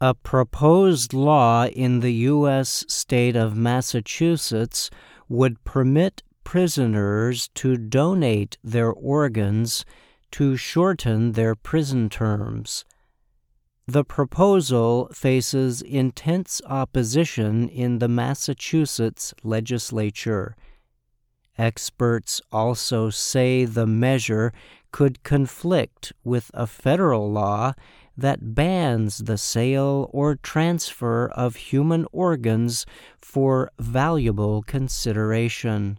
A proposed law in the U.S. state of Massachusetts would permit prisoners to donate their organs to shorten their prison terms. The proposal faces intense opposition in the Massachusetts legislature. Experts also say the measure could conflict with a federal law that bans the sale or transfer of human organs for valuable consideration.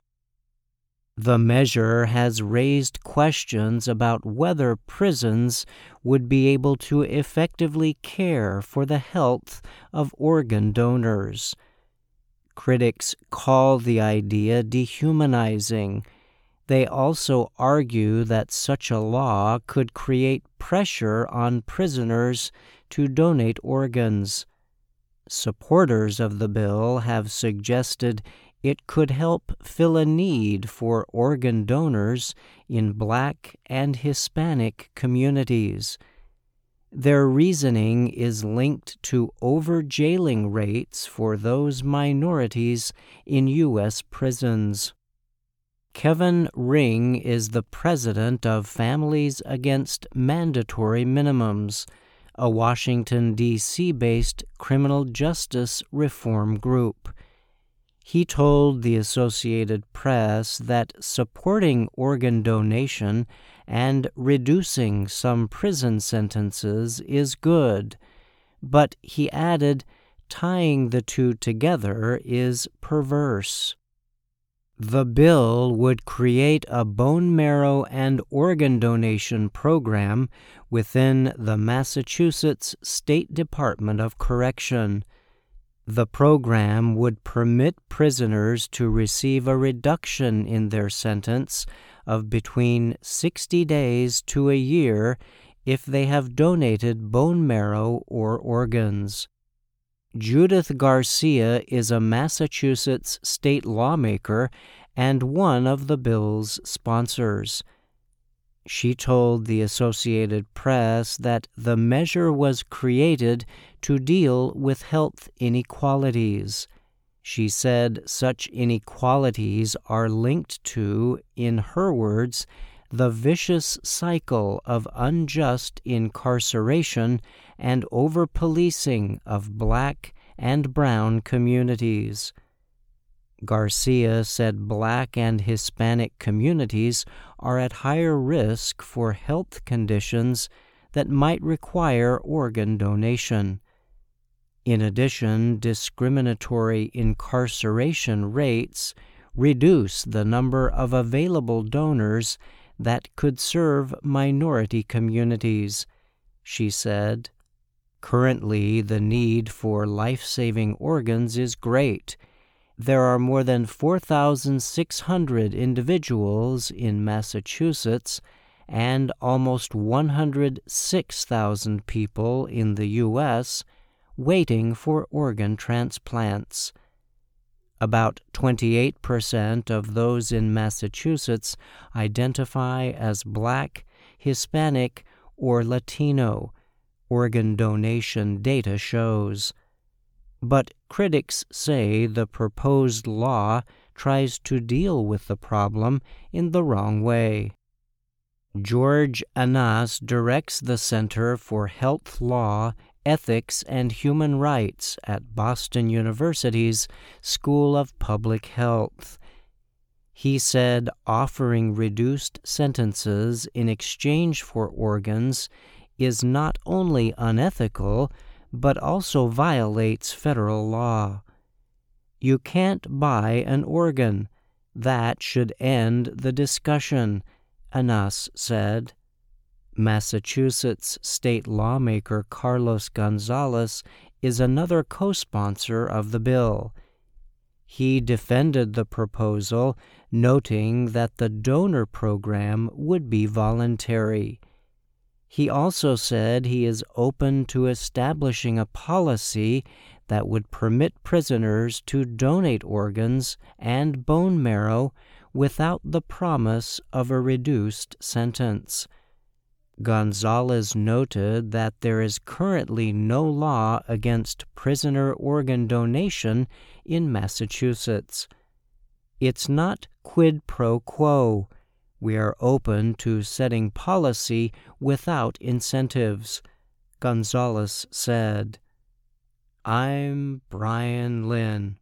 The measure has raised questions about whether prisons would be able to effectively care for the health of organ donors. Critics call the idea dehumanizing. They also argue that such a law could create pressure on prisoners to donate organs. Supporters of the bill have suggested it could help fill a need for organ donors in Black and Hispanic communities. Their reasoning is linked to over-jailing rates for those minorities in U.S. prisons. Kevin Ring is the president of Families Against Mandatory Minimums, a Washington, D.C.-based criminal justice reform group. He told the Associated Press that supporting organ donation and reducing some prison sentences is good, but he added, tying the two together is perverse. The bill would create a bone marrow and organ donation program within the Massachusetts State Department of Correction. The program would permit prisoners to receive a reduction in their sentence of between 60 days to a year if they have donated bone marrow or organs. Judith Garcia is a Massachusetts state lawmaker and one of the bill's sponsors. She told the Associated Press that the measure was created to deal with health inequalities. She said such inequalities are linked to, in her words, the vicious cycle of unjust incarceration and over-policing of Black and brown communities. Garcia said Black and Hispanic communities are at higher risk for health conditions that might require organ donation. In addition, discriminatory incarceration rates reduce the number of available donors that could serve minority communities, she said. Currently, the need for life-saving organs is great. There are more than 4,600 individuals in Massachusetts and almost 106,000 people in the U.S. waiting for organ transplants. About 28% of those in Massachusetts identify as Black, Hispanic, or Latino, organ donation data shows. But critics say the proposed law tries to deal with the problem in the wrong way. George Annas directs the Center for Health Law, Ethics, and Human Rights at Boston University's School of Public Health. He said offering reduced sentences in exchange for organs is not only unethical, but also violates federal law. You can't buy an organ. That should end the discussion, Annas said. Massachusetts state lawmaker Carlos Gonzalez is another co-sponsor of the bill. He defended the proposal, noting that the donor program would be voluntary. He also said he is open to establishing a policy that would permit prisoners to donate organs and bone marrow without the promise of a reduced sentence. Gonzalez noted that there is currently no law against prisoner organ donation in Massachusetts. It's not quid pro quo. We are open to setting policy without incentives, Gonzalez said. I'm Brian Lynn.